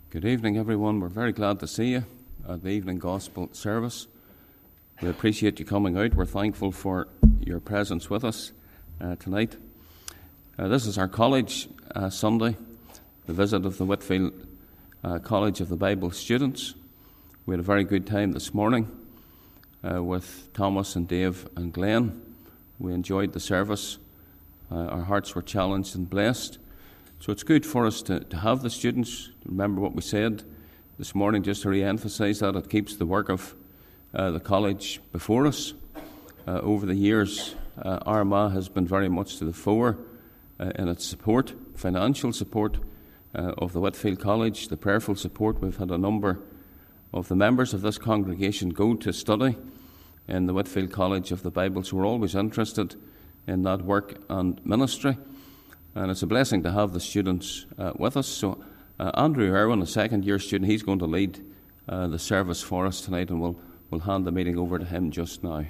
Good evening, everyone. We're very glad to see you at the evening gospel service. We appreciate you coming out. We're thankful for your presence with us tonight. This is our college Sunday, the visit of the Whitfield College of the Bible students. We had a very good time this morning with Thomas and Dave and Glenn. We enjoyed the service. Our hearts were challenged and blessed. So it's good for us to have the students. Remember what we said this morning, just to re-emphasise that. It keeps the work of the college before us. Over the years, Armagh has been very much to the fore in its support, financial support of the Whitfield College, the prayerful support. We've had a number of the members of this congregation go to study in the Whitfield College of the Bible, so we're always interested in that work and ministry. And it's a blessing to have the students with us. So Andrew Irwin, a second-year student, he's going to lead the service for us tonight, and we'll hand the meeting over to him just now.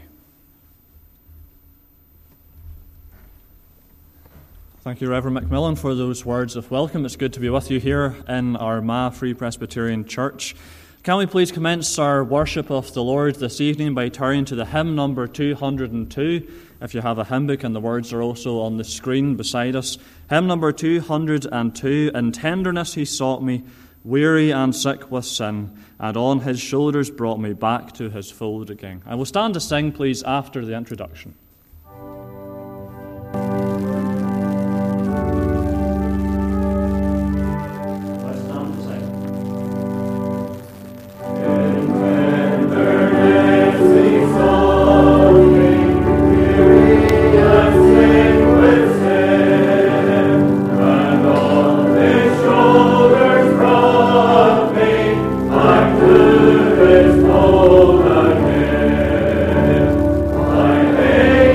Thank you, Reverend Macmillan, for those words of welcome. It's good to be with you here in Armagh Free Presbyterian Church. Can we please commence our worship of the Lord this evening by turning to the hymn number 202. If you have a hymn book, and the words are also on the screen beside us. Hymn number 202, In tenderness he sought me, weary and sick with sin, and on his shoulders brought me back to his fold again. I will stand to sing, please, after the introduction. Hey!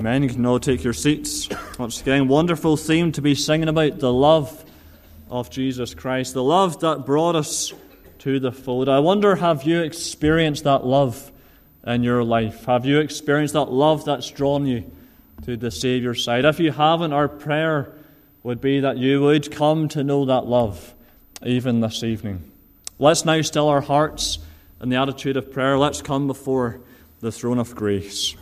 Amen. You can all take your seats. Once again, wonderful theme to be singing about, the love of Jesus Christ, the love that brought us to the fold. I wonder, have you experienced that love in your life? Have you experienced that love that's drawn you to the Saviour's side? If you haven't, our prayer would be that you would come to know that love even this evening. Let's now still our hearts in the attitude of prayer. Let's come before the throne of grace.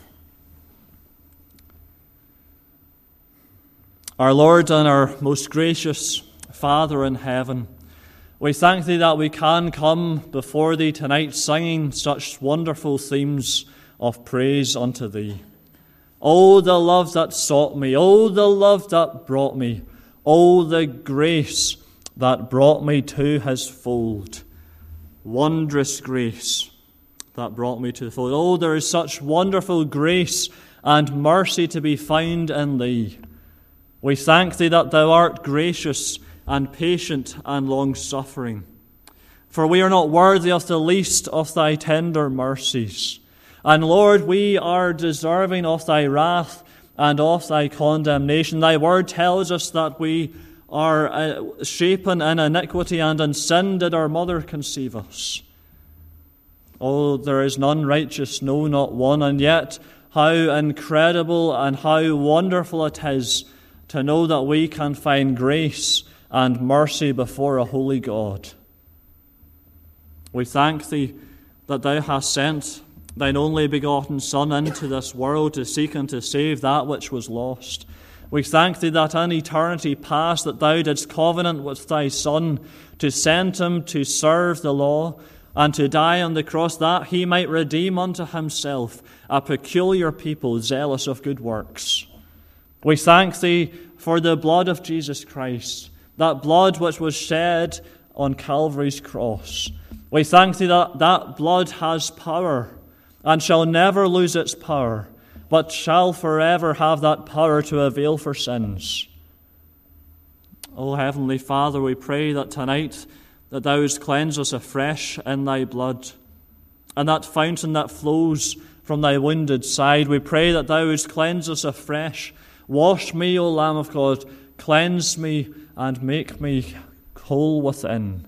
Our Lord and our most gracious Father in heaven, we thank Thee that we can come before Thee tonight singing such wonderful themes of praise unto Thee. Oh, the love that sought me. Oh, the love that brought me. Oh, the grace that brought me to His fold. Wondrous grace that brought me to the fold. Oh, there is such wonderful grace and mercy to be found in Thee. We thank Thee that Thou art gracious and patient and long-suffering. For we are not worthy of the least of Thy tender mercies. And Lord, we are deserving of Thy wrath and of Thy condemnation. Thy word tells us that we are shapen in iniquity, and in sin did our mother conceive us. Oh, there is none righteous, no, not one. And yet, how incredible and how wonderful it is to know that we can find grace and mercy before a holy God. We thank Thee that Thou hast sent Thine only begotten Son into this world to seek and to save that which was lost. We thank Thee that in eternity past that Thou didst covenant with Thy Son to send Him to serve the law and to die on the cross, that He might redeem unto Himself a peculiar people zealous of good works. We thank Thee for the blood of Jesus Christ, that blood which was shed on Calvary's cross. We thank Thee that that blood has power and shall never lose its power, but shall forever have that power to avail for sins. O Heavenly Father, we pray that tonight that Thou wouldst cleanse us afresh in Thy blood, and that fountain that flows from Thy wounded side, we pray that Thou wouldst cleanse us afresh. Wash me, O Lamb of God, cleanse me and make me whole within.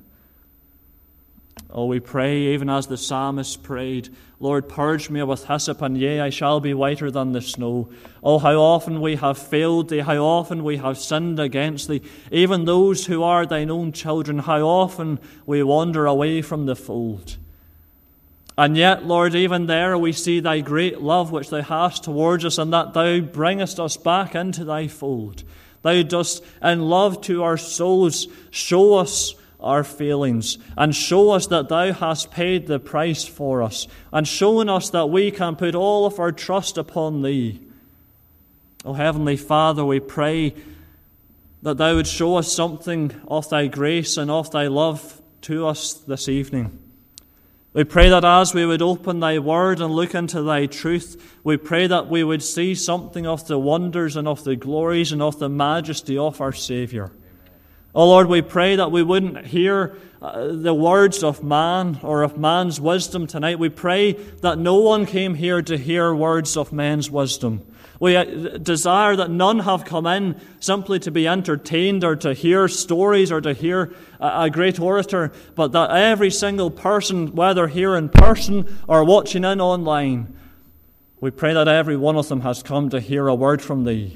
Oh, we pray, even as the psalmist prayed, Lord, purge me with hyssop, and yea, I shall be whiter than the snow. Oh, how often we have failed Thee, how often we have sinned against Thee, even those who are Thine own children, how often we wander away from the fold. And yet, Lord, even there we see Thy great love which Thou hast towards us, and that Thou bringest us back into Thy fold. Thou dost, in love to our souls, show us our failings, and show us that Thou hast paid the price for us, and shown us that we can put all of our trust upon Thee. O Heavenly Father, we pray that Thou would show us something of Thy grace and of Thy love to us this evening. We pray that as we would open Thy Word and look into Thy truth, we pray that we would see something of the wonders and of the glories and of the majesty of our Saviour. Oh Lord, we pray that we wouldn't hear the words of man or of man's wisdom tonight. We pray that no one came here to hear words of man's wisdom. We desire that none have come in simply to be entertained or to hear stories or to hear a great orator, but that every single person, whether here in person or watching in online, we pray that every one of them has come to hear a word from Thee.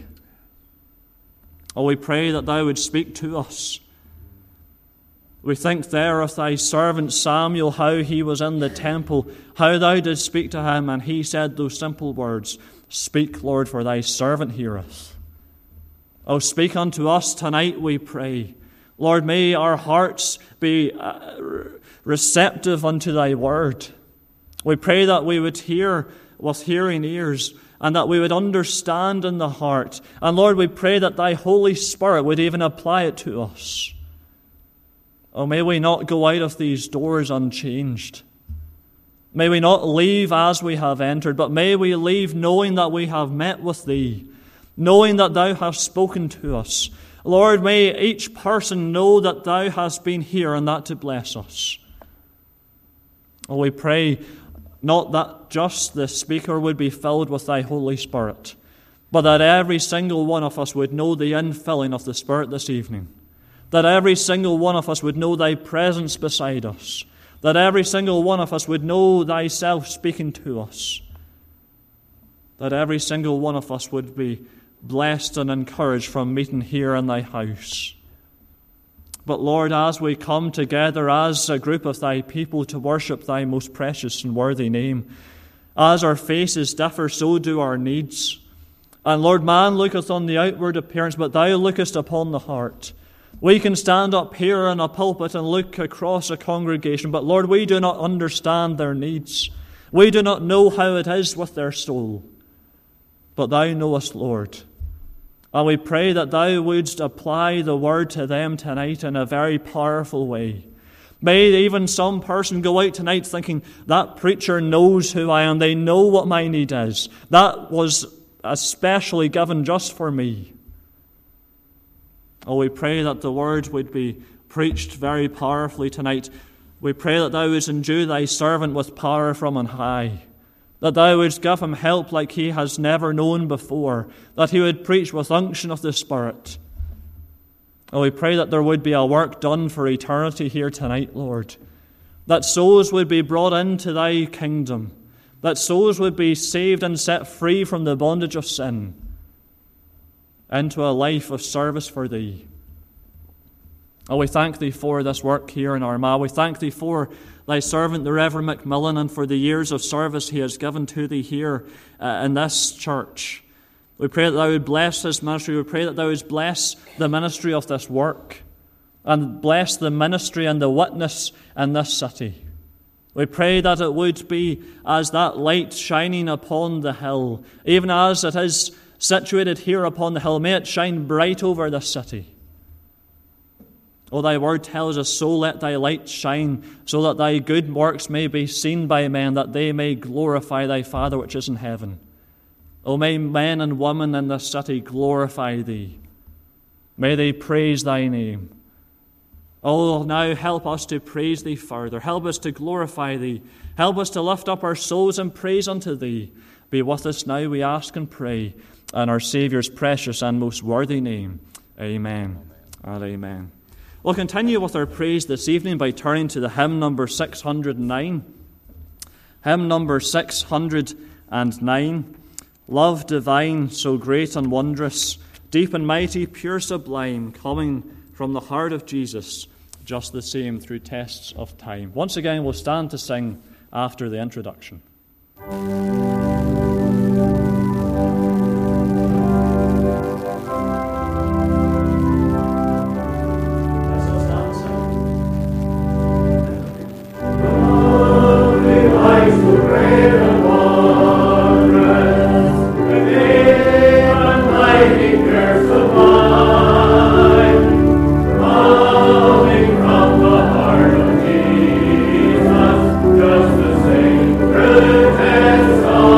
Oh, we pray that Thou would speak to us. We think there of Thy servant Samuel, how he was in the temple, how Thou didst speak to him, and he said those simple words, "Speak, Lord, for Thy servant heareth." Oh, speak unto us tonight, we pray. Lord, may our hearts be receptive unto Thy word. We pray that we would hear with hearing ears, and that we would understand in the heart. And Lord, we pray that Thy Holy Spirit would even apply it to us. Oh, may we not go out of these doors unchanged. May we not leave as we have entered, but may we leave knowing that we have met with Thee, knowing that Thou hast spoken to us. Lord, may each person know that Thou hast been here and that to bless us. Oh, we pray not that just the speaker would be filled with Thy Holy Spirit, but that every single one of us would know the infilling of the Spirit this evening, that every single one of us would know thy presence beside us, that every single one of us would know thyself speaking to us, that every single one of us would be blessed and encouraged from meeting here in thy house. But Lord, as we come together as a group of thy people to worship thy most precious and worthy name, as our faces differ, so do our needs. And Lord, man looketh on the outward appearance, but thou lookest upon the heart. We can stand up here in a pulpit and look across a congregation, but Lord, we do not understand their needs. We do not know how it is with their soul. But thou knowest, Lord. And we pray that thou wouldst apply the word to them tonight in a very powerful way. May even some person go out tonight thinking, that preacher knows who I am. They know what my need is. That was especially given just for me. Oh, we pray that the word would be preached very powerfully tonight. We pray that thou wouldst endue thy servant with power from on high, that thou wouldst give him help like he has never known before, that he would preach with unction of the Spirit. Oh, we pray that there would be a work done for eternity here tonight, Lord, that souls would be brought into thy kingdom, that souls would be saved and set free from the bondage of sin into a life of service for thee. Oh, we thank thee for this work here in Armagh. We thank thee for thy servant, the Reverend McMillan, and for the years of service he has given to thee here in this church. We pray that thou would bless his ministry. We pray that thou would bless the ministry of this work and bless the ministry and the witness in this city. We pray that it would be as that light shining upon the hill, even as it is situated here upon the hill. May it shine bright over this city. Oh, thy word tells us, so let thy light shine, so that thy good works may be seen by men, that they may glorify thy Father which is in heaven. Oh, may men and women in this city glorify thee. May they praise thy name. Oh, now help us to praise thee further. Help us to glorify thee. Help us to lift up our souls in praise unto thee. Be with us now, we ask and pray, in our Saviour's precious and most worthy name. Amen. And amen. We'll continue with our praise this evening by turning to the hymn number 609. Hymn number 609. Love divine, so great and wondrous, deep and mighty, pure, sublime, coming from the heart of Jesus, just the same through tests of time. Once again, we'll stand to sing after the introduction. Just the same, through tests of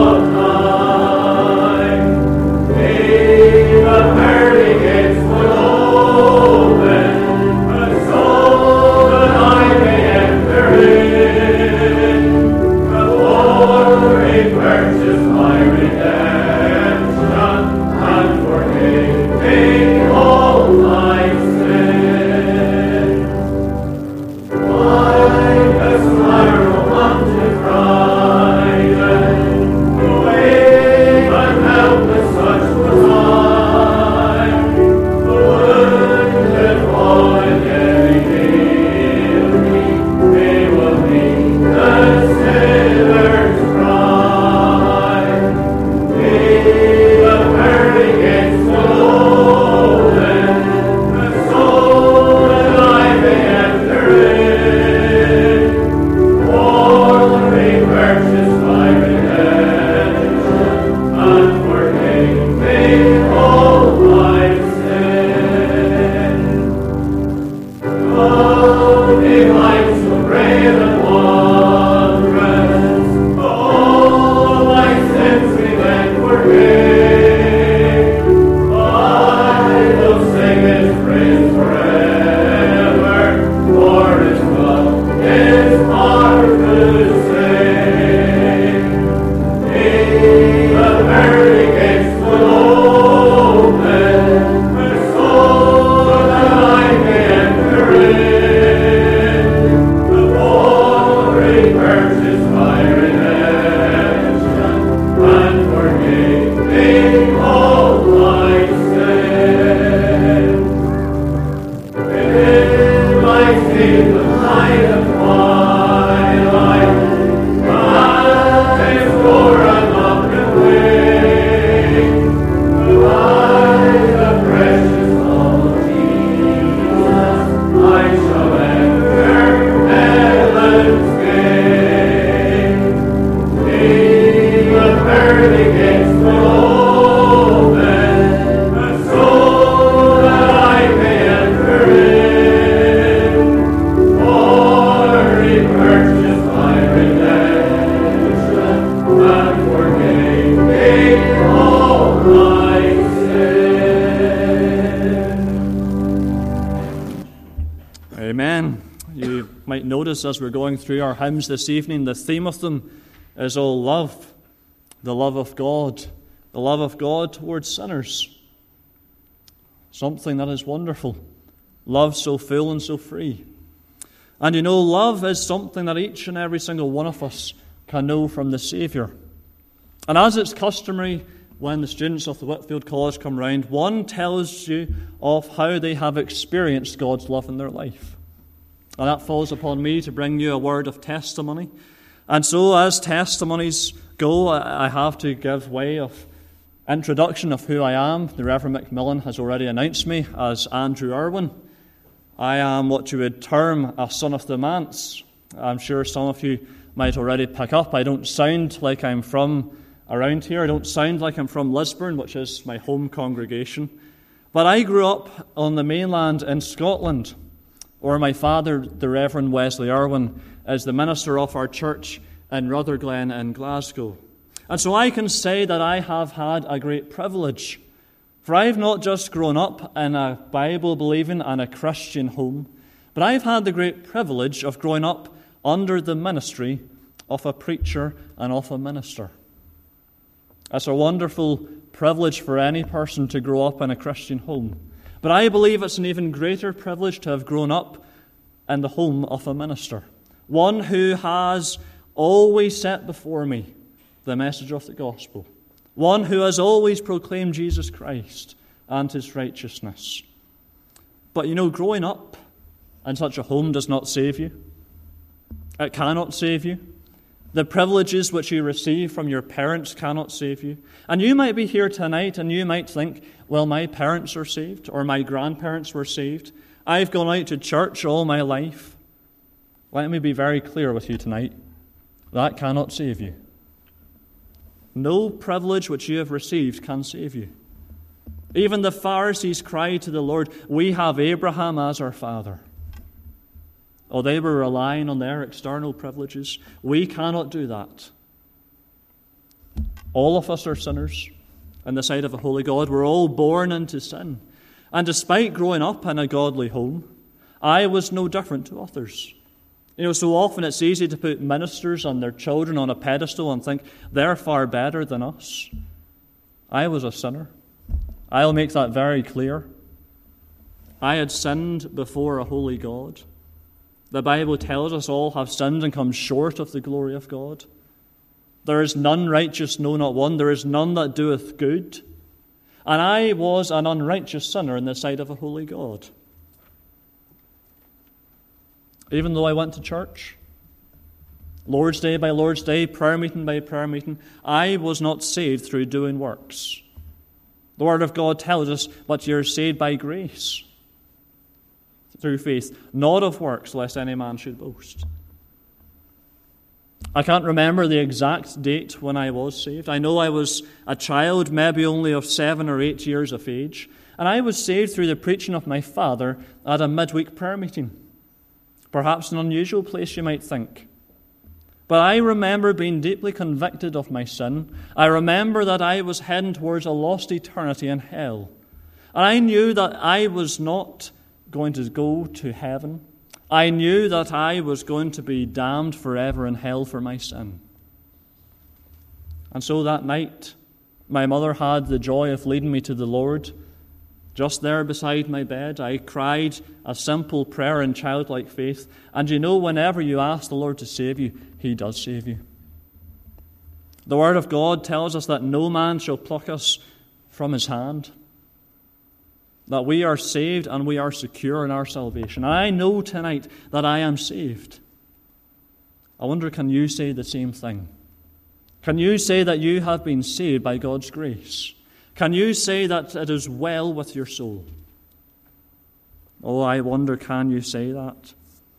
Amen. You might notice as we're going through our hymns this evening, the theme of them is all love, the love of God towards sinners. Something that is wonderful. Love so full and so free. And you know, love is something that each and every single one of us can know from the Saviour. And as it's customary, when the students of the Whitfield College come round, one tells you of how they have experienced God's love in their life. And that falls upon me to bring you a word of testimony. And so as testimonies go, I have to give way of introduction of who I am. The Reverend Macmillan has already announced me as Andrew Irwin. I am what you would term a son of the manse. I'm sure some of you might already pick up. I don't sound like I'm from around here. I don't sound like I'm from Lisburn, which is my home congregation. But I grew up on the mainland in Scotland, where my father, the Reverend Wesley Irwin, is the minister of our church in Rutherglen in Glasgow. And so I can say that I have had a great privilege. For I've not just grown up in a Bible-believing and a Christian home, but I've had the great privilege of growing up under the ministry of a preacher and of a minister. It's a wonderful privilege for any person to grow up in a Christian home. But I believe it's an even greater privilege to have grown up in the home of a minister. One who has always set before me the message of the gospel. One who has always proclaimed Jesus Christ and his righteousness. But you know, growing up in such a home does not save you. It cannot save you. The privileges which you receive from your parents cannot save you. And you might be here tonight and you might think, well, my parents are saved or my grandparents were saved. I've gone out to church all my life. Let me be very clear with you tonight. That cannot save you. No privilege which you have received can save you. Even the Pharisees cried to the Lord, we have Abraham as our father. Oh, they were relying on their external privileges. We cannot do that. All of us are sinners in the sight of a holy God. We're all born into sin. And despite growing up in a godly home, I was no different to others. You know, so often it's easy to put ministers and their children on a pedestal and think they're far better than us. I was a sinner. I'll make that very clear. I had sinned before a holy God. The Bible tells us all have sinned and come short of the glory of God. There is none righteous, no, not one. There is none that doeth good. And I was an unrighteous sinner in the sight of a holy God. Even though I went to church, Lord's Day by Lord's Day, prayer meeting by prayer meeting, I was not saved through doing works. The Word of God tells us, but you're saved by grace, through faith, not of works, lest any man should boast. I can't remember the exact date when I was saved. I know I was a child, maybe only of 7 or 8 years of age, and I was saved through the preaching of my father at a midweek prayer meeting. Perhaps an unusual place, you might think. But I remember being deeply convicted of my sin. I remember that I was heading towards a lost eternity in hell. And I knew that I was not going to go to heaven. I knew that I was going to be damned forever in hell for my sin. And so that night, my mother had the joy of leading me to the Lord. Just there beside my bed, I cried a simple prayer in childlike faith. And you know, whenever you ask the Lord to save you, He does save you. The Word of God tells us that no man shall pluck us from His hand. That we are saved and we are secure in our salvation. And I know tonight that I am saved. I wonder, can you say the same thing? Can you say that you have been saved by God's grace? Can you say that it is well with your soul? Oh, I wonder, can you say that?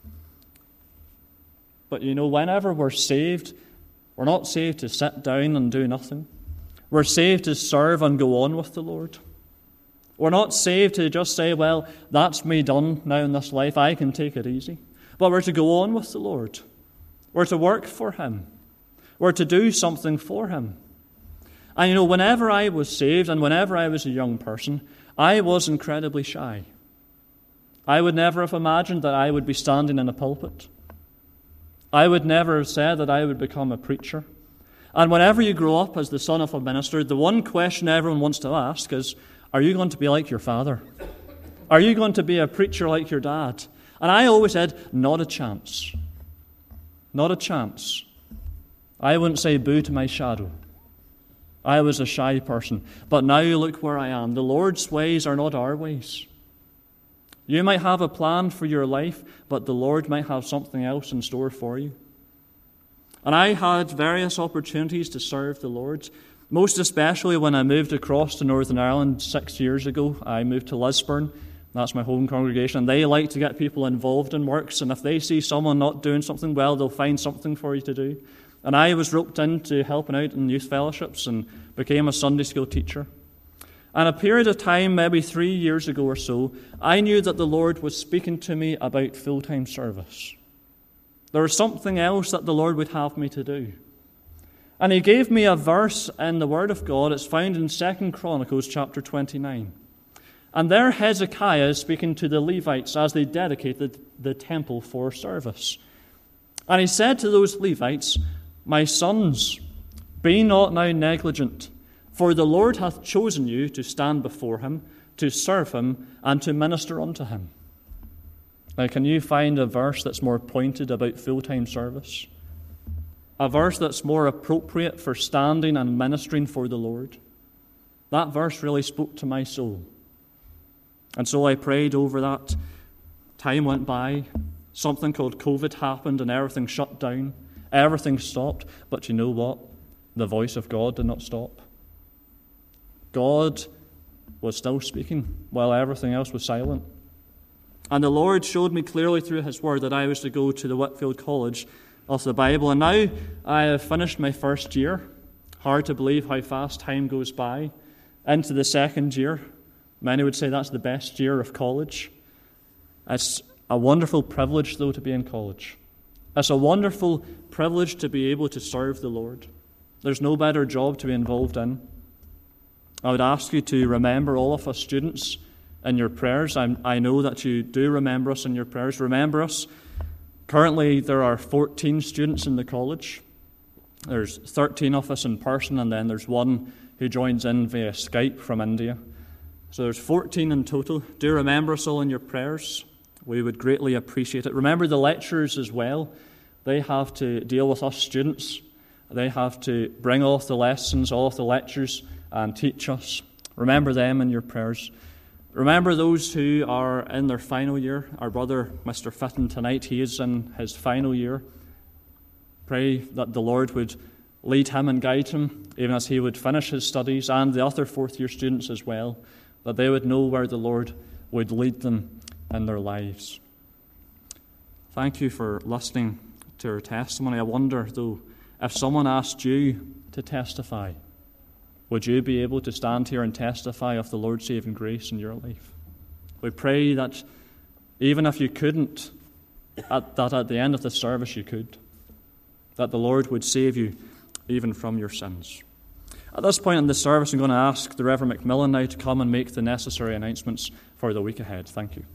But you know, whenever we're saved, we're not saved to sit down and do nothing. We're saved to serve and go on with the Lord. We're not saved to just say, well, that's me done now in this life, I can take it easy. But we're to go on with the Lord. We're to work for Him. We're to do something for Him. And whenever I was saved and whenever I was a young person, I was incredibly shy. I would never have imagined that I would be standing in a pulpit. I would never have said that I would become a preacher. And whenever you grow up as the son of a minister, the one question everyone wants to ask is, are you going to be like your father? Are you going to be a preacher like your dad? And I always said, not a chance. Not a chance. I wouldn't say boo to my shadow. I was a shy person. But now look where I am. The Lord's ways are not our ways. You might have a plan for your life, but the Lord might have something else in store for you. And I had various opportunities to serve the Lord, most especially when I moved across to Northern Ireland 6 years ago. I moved to Lisburn. That's my home congregation. And they like to get people involved in works. And if they see someone not doing something well, they'll find something for you to do. And I was roped into helping out in youth fellowships and became a Sunday school teacher. And a period of time, maybe 3 years ago or so, I knew that the Lord was speaking to me about full-time service. There was something else that the Lord would have me to do. And He gave me a verse in the Word of God. It's found in 2 Chronicles chapter 29. And there Hezekiah is speaking to the Levites as they dedicated the temple for service. And he said to those Levites, "My sons, be not now negligent, for the Lord hath chosen you to stand before Him, to serve Him, and to minister unto Him." Now, can you find a verse that's more pointed about full-time service? A verse that's more appropriate for standing and ministering for the Lord? That verse really spoke to my soul. And so I prayed over that. Time went by. Something called COVID happened and everything shut down. Everything stopped. But you know what? The voice of God did not stop. God was still speaking while everything else was silent. And the Lord showed me clearly through His Word that I was to go to the Whitefield College of the Bible. And now I have finished my first year. Hard to believe how fast time goes by. Into the second year. Many would say that's the best year of college. It's a wonderful privilege, though, to be in college. It's a wonderful privilege to be able to serve the Lord. There's no better job to be involved in. I would ask you to remember all of us students in your prayers. I know that you do remember us in your prayers. Remember us. Currently, there are 14 students in the college. There's 13 of us in person, and then there's one who joins in via Skype from India. So there's 14 in total. Do remember us all in your prayers. We would greatly appreciate it. Remember the lecturers as well. They have to deal with us students. They have to bring all of the lessons, all of the lectures, and teach us. Remember them in your prayers. Remember those who are in their final year. Our brother, Mr. Fitton, tonight, he is in his final year. Pray that the Lord would lead him and guide him, even as he would finish his studies, and the other fourth-year students as well, that they would know where the Lord would lead them in their lives. Thank you for listening to our testimony. I wonder, though, if someone asked you to testify, would you be able to stand here and testify of the Lord's saving grace in your life? We pray that even if you couldn't, that at the end of the service you could, that the Lord would save you even from your sins. At this point in the service, I'm going to ask the Reverend Macmillan now to come and make the necessary announcements for the week ahead. Thank you.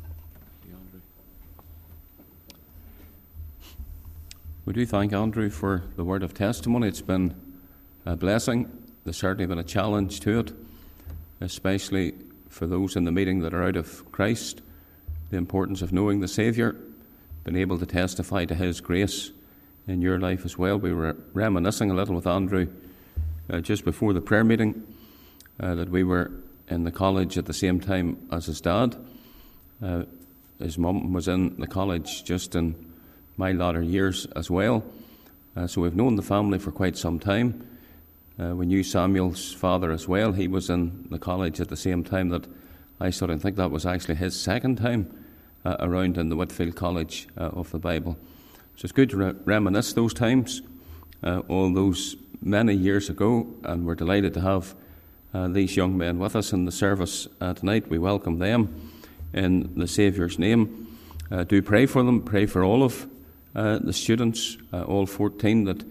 We do thank Andrew for the word of testimony. It's been a blessing. There's certainly been a challenge to it, especially for those in the meeting that are out of Christ, the importance of knowing the Saviour, being able to testify to His grace in your life as well. We were reminiscing a little with Andrew just before the prayer meeting that we were in the college at the same time as his dad. His mum was in the college just in my latter years as well. So we've known the family for quite some time. We knew Samuel's father as well. He was in the college at the same time that I stood. I think that was actually his second time around in the Whitefield College of the Bible. So it's good to reminisce those times, all those many years ago, and we're delighted to have these young men with us in the service tonight. We welcome them in the Saviour's name. Do pray for them, pray for all of the students, all 14 that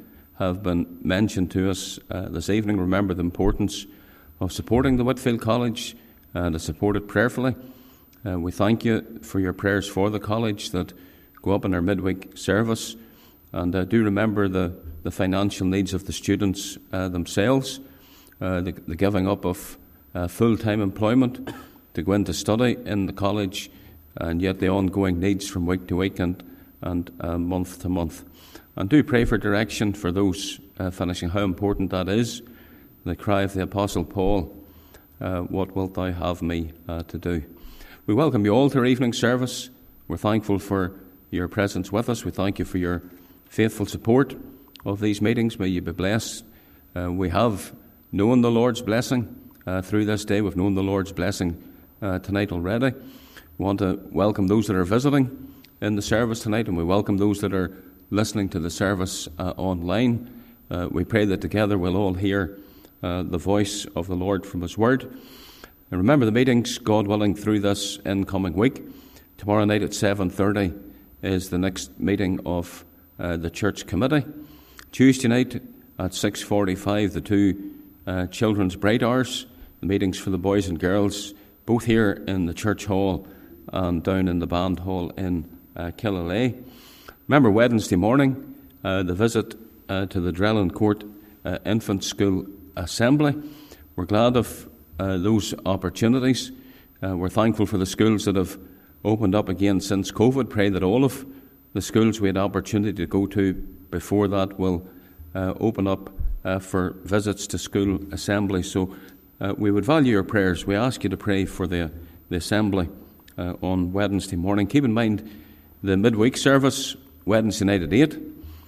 have been mentioned to us this evening. Remember the importance of supporting the Whitfield College, to support it prayerfully. We thank you for your prayers for the college that go up in our midweek service, and do remember the financial needs of the students themselves, the giving up of full-time employment to go into study in the college, and yet the ongoing needs from week to week and month to month. And do pray for direction for those finishing, how important that is. The cry of the Apostle Paul, what wilt thou have me to do? We welcome you all to our evening service. We're thankful for your presence with us. We thank you for your faithful support of these meetings. May you be blessed. We have known the Lord's blessing through this day. We've known the Lord's blessing tonight already. We want to welcome those that are visiting in the service tonight, and we welcome those that are listening to the service online. We pray that together we'll all hear the voice of the Lord from His Word. And remember the meetings, God willing, through this incoming week. Tomorrow night at 7:30 is the next meeting of the church committee. Tuesday night at 6:45, the two children's bright hours, the meetings for the boys and girls, both here in the church hall and down in the band hall in Killalay. Remember Wednesday morning, the visit to the Drellin Court Infant School Assembly. We're glad of those opportunities. We're thankful for the schools that have opened up again since COVID. Pray that all of the schools we had opportunity to go to before that will open up for visits to school assembly. So we would value your prayers. We ask you to pray for the assembly on Wednesday morning. Keep in mind the midweek service, Wednesday night at 8,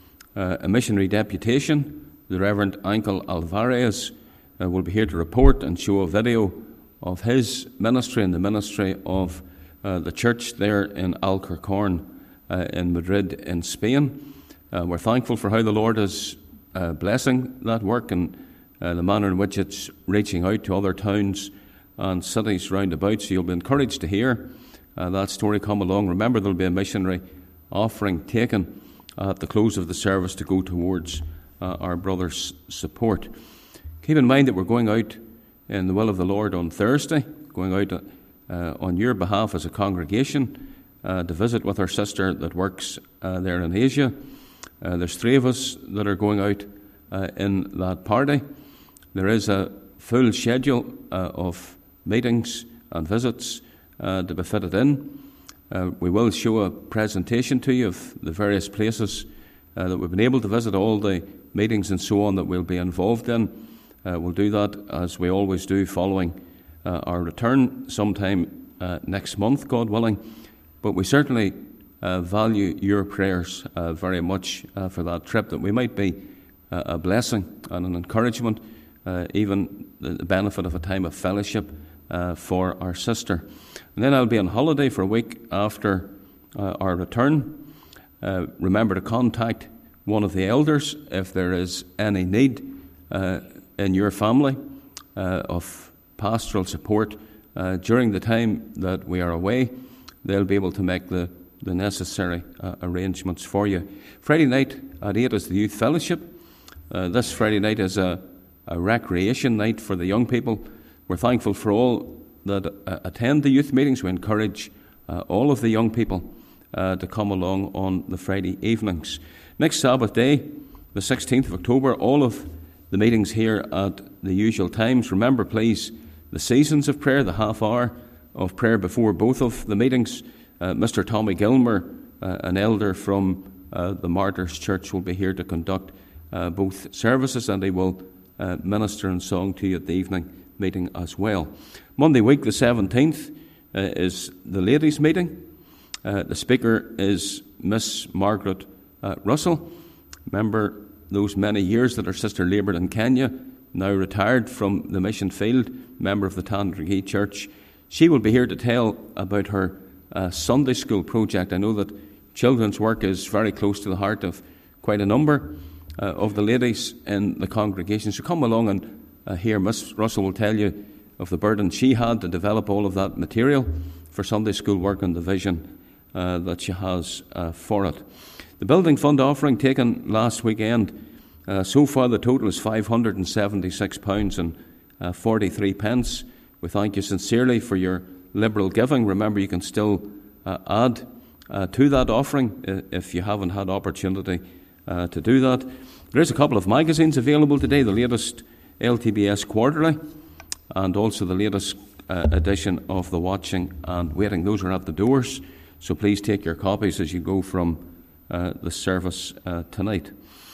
a missionary deputation. The Reverend Ankle Alvarez will be here to report and show a video of his ministry and the ministry of the church there in Alcorcón in Madrid in Spain. We're thankful for how the Lord is blessing that work and the manner in which it's reaching out to other towns and cities round about. So you'll be encouraged to hear that story come along. Remember, there'll be a missionary offering taken at the close of the service to go towards our brother's support. Keep in mind that we're going out in the will of the Lord on Thursday, going out on your behalf as a congregation to visit with our sister that works there in Asia. There's 3 of us that are going out in that party. There is a full schedule of meetings and visits to be fitted in. We will show a presentation to you of the various places that we've been able to visit, all the meetings and so on that we'll be involved in. We'll do that as we always do following our return sometime next month, God willing. But we certainly value your prayers very much for that trip, that we might be a blessing and an encouragement, even the benefit of a time of fellowship for our sister. And then I'll be on holiday for a week after our return. Remember to contact one of the elders if there is any need in your family of pastoral support during the time that we are away. They'll be able to make the necessary arrangements for you. Friday night at 8 is the youth fellowship. This Friday night is a recreation night for the young people. We're thankful for all that attend the youth meetings. We encourage all of the young people to come along on the Friday evenings. Next Sabbath day, the 16th of October, all of the meetings here at the usual times. Remember, please, the seasons of prayer, the half hour of prayer before both of the meetings. Mr. Tommy Gilmer, an elder from the Martyrs Church, will be here to conduct both services, and he will minister in song to you at the evening meeting as well. Monday week, the 17th, is the ladies' meeting. The speaker is Miss Margaret Russell. Remember those many years that her sister laboured in Kenya, now retired from the mission field, member of the Tandragee Church. She will be here to tell about her Sunday school project. I know that children's work is very close to the heart of quite a number of the ladies in the congregation. So come along and hear. Miss Russell will tell you of the burden she had to develop all of that material for Sunday school work and the vision that she has for it. The Building Fund offering taken last weekend So far, the total is £576 and 43 pence. We thank you sincerely for your liberal giving. Remember, you can still add to that offering if you haven't had opportunity to do that. There is a couple of magazines available today, the latest LTBS Quarterly and also the latest edition of the Watching and Waiting. Those are at the doors, so please take your copies as you go from the service tonight.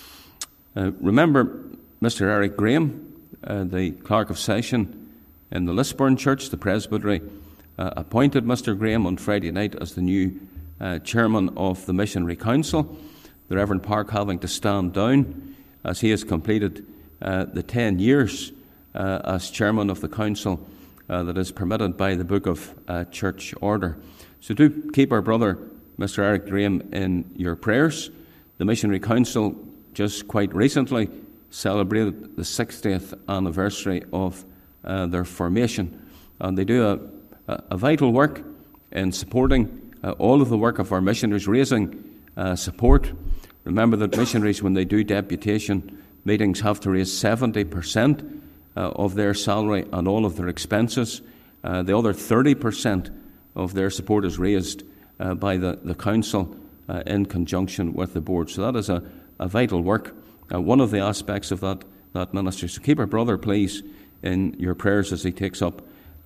Remember Mr. Eric Graham, the Clerk of Session in the Lisburn Church, the Presbytery, appointed Mr. Graham on Friday night as the new Chairman of the Missionary Council, the Reverend Park having to stand down as he has completed the 10 years as Chairman of the Council that is permitted by the Book of Church Order. So do keep our brother Mr. Eric Graham in your prayers. The Missionary Council just quite recently celebrated the 60th anniversary of their formation, and they do a vital work in supporting all of the work of our missionaries, raising support. Remember that missionaries, when they do deputation meetings, have to raise 70% of their salary and all of their expenses. The other 30% of their support is raised by the council in conjunction with the board. So that is a vital work, one of the aspects of that ministry. So keep our brother, please, in your prayers as he takes up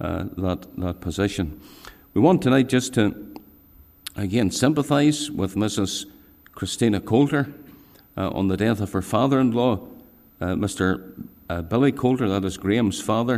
that position. We want tonight just to, again, sympathise with Mrs. Christina Coulter on the death of her father-in-law, Mr. Billy Coulter, that is Graham's father.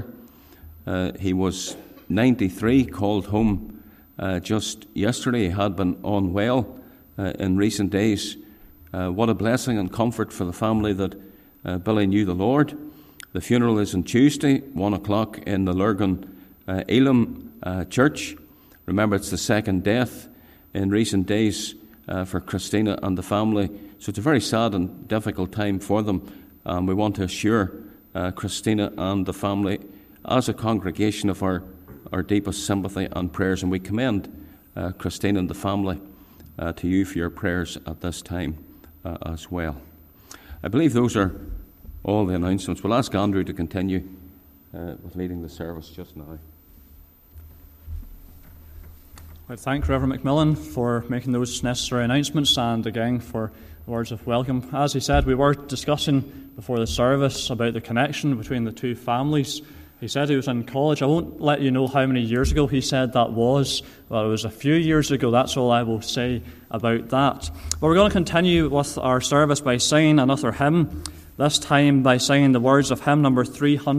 He was 93, called home just yesterday. He had been unwell in recent days. What a blessing and comfort for the family that Billy knew the Lord. The funeral is on Tuesday, 1 o'clock in the Lurgan Elim Church. Remember, it's the second death in recent days for Christina and the family. So it's a very sad and difficult time for them. We want to assure Christina and the family, as a congregation, of our deepest sympathy and prayers. And we commend Christina and the family to you for your prayers at this time as well. I believe those are all the announcements. We'll ask Andrew to continue with leading the service just now. I thank Reverend McMillan for making those necessary announcements and again for the words of welcome. As he said, we were discussing before the service about the connection between the two families. He said he was in college. I won't let you know how many years ago he said that was, but it was a few years ago. That's all I will say about that. But we're going to continue with our service by singing another hymn, this time by singing the words of hymn number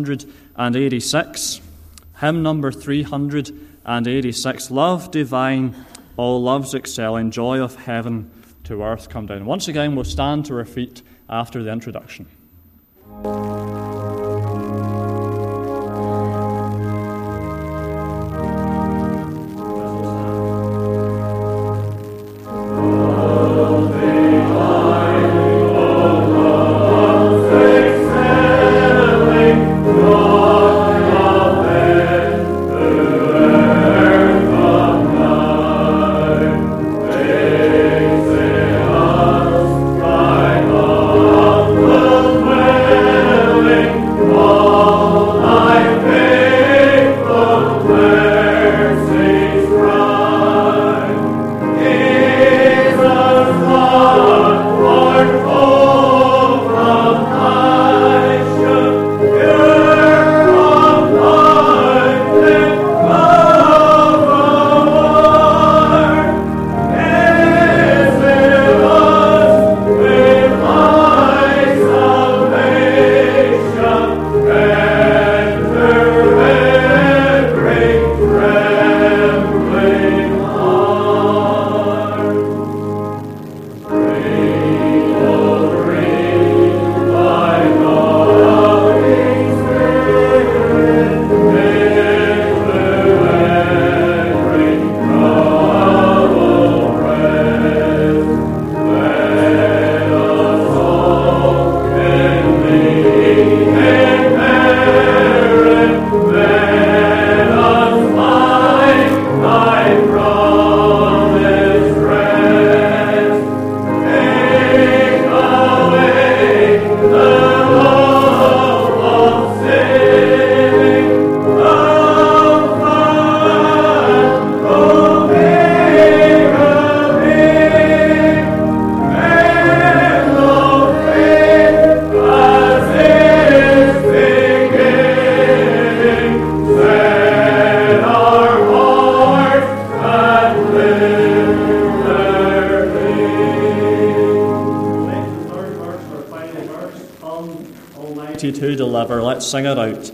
386. Hymn number 386, Love Divine, all loves excelling, joy of heaven to earth come down. Once again, we'll stand to our feet after the introduction. Away. deliver. Let's sing it out.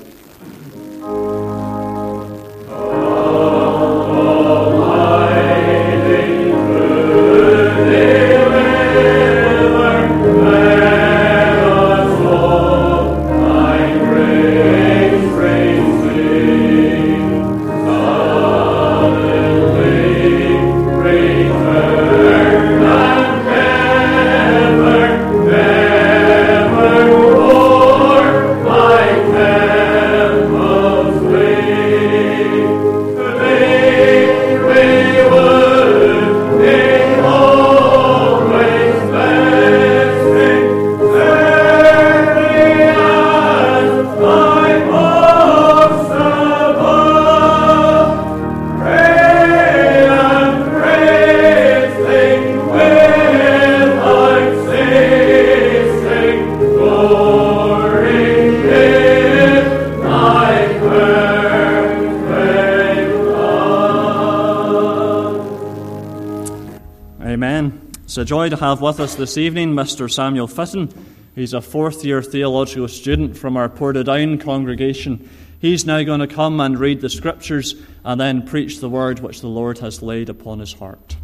It's a joy to have with us this evening Mr. Samuel Fitton. He's a fourth-year theological student from our Portadown congregation. He's now going to come and read the Scriptures and then preach the word which the Lord has laid upon his heart.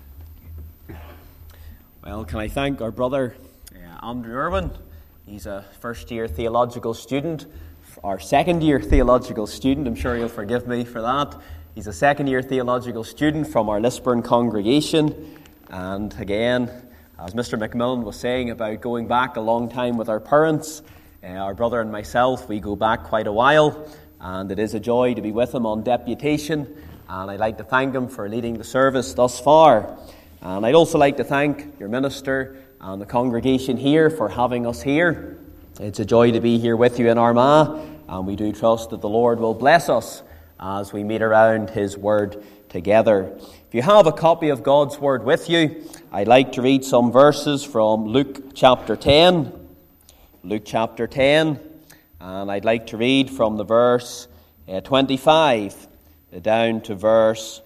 Well, can I thank our brother Andrew Irwin. He's a first-year theological student, our second-year theological student. I'm sure you'll forgive me for that. He's a second-year theological student from our Lisburn congregation. And again, as Mr. McMillan was saying about going back a long time with our parents, our brother and myself, we go back quite a while, and it is a joy to be with him on deputation, and I'd like to thank him for leading the service thus far. And I'd also like to thank your minister and the congregation here for having us here. It's a joy to be here with you in Armagh, and we do trust that the Lord will bless us as we meet around his word together. If you have a copy of God's Word with you, I'd like to read some verses from Luke chapter 10. Luke chapter 10, and I'd like to read from the verse 25 down to verse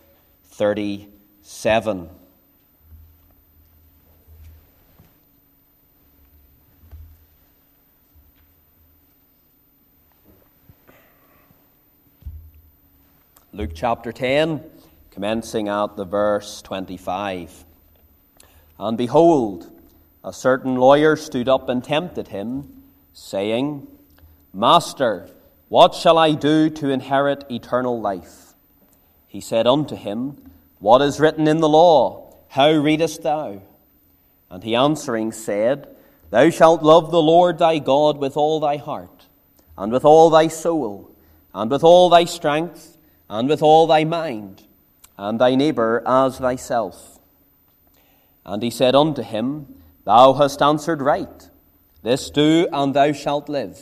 37. Luke chapter 10, commencing at the verse 25. And behold, a certain lawyer stood up and tempted him, saying, Master, what shall I do to inherit eternal life? He said unto him, What is written in the law? How readest thou? And he answering said, Thou shalt love the Lord thy God with all thy heart, and with all thy soul, and with all thy strength, and with all thy mind, and thy neighbour as thyself. And he said unto him, Thou hast answered right. This do, and thou shalt live.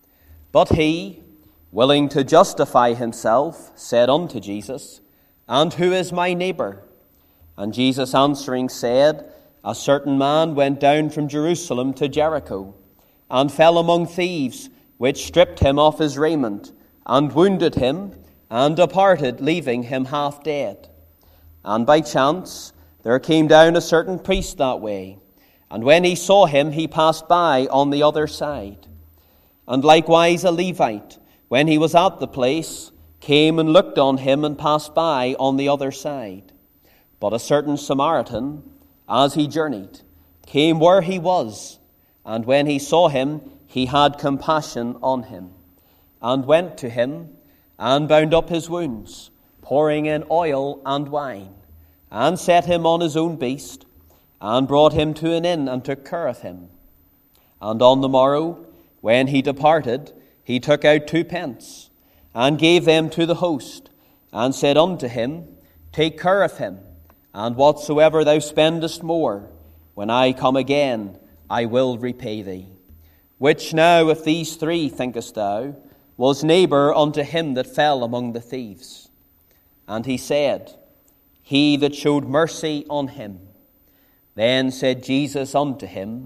But he, willing to justify himself, said unto Jesus, And who is my neighbour? And Jesus answering said, A certain man went down from Jerusalem to Jericho, and fell among thieves, which stripped him of his raiment, and wounded him, and departed, leaving him half dead. And by chance there came down a certain priest that way, and when he saw him, he passed by on the other side. And likewise a Levite, when he was at the place, came and looked on him and passed by on the other side. But a certain Samaritan, as he journeyed, came where he was, and when he saw him, he had compassion on him, and went to him, and bound up his wounds, pouring in oil and wine, and set him on his own beast, and brought him to an inn, and took care of him. And on the morrow, when he departed, he took out 2 pence, and gave them to the host, and said unto him, Take care of him, and whatsoever thou spendest more, when I come again, I will repay thee. Which now of these 3, thinkest thou, was neighbour unto him that fell among the thieves? And he said, He that showed mercy on him. Then said Jesus unto him,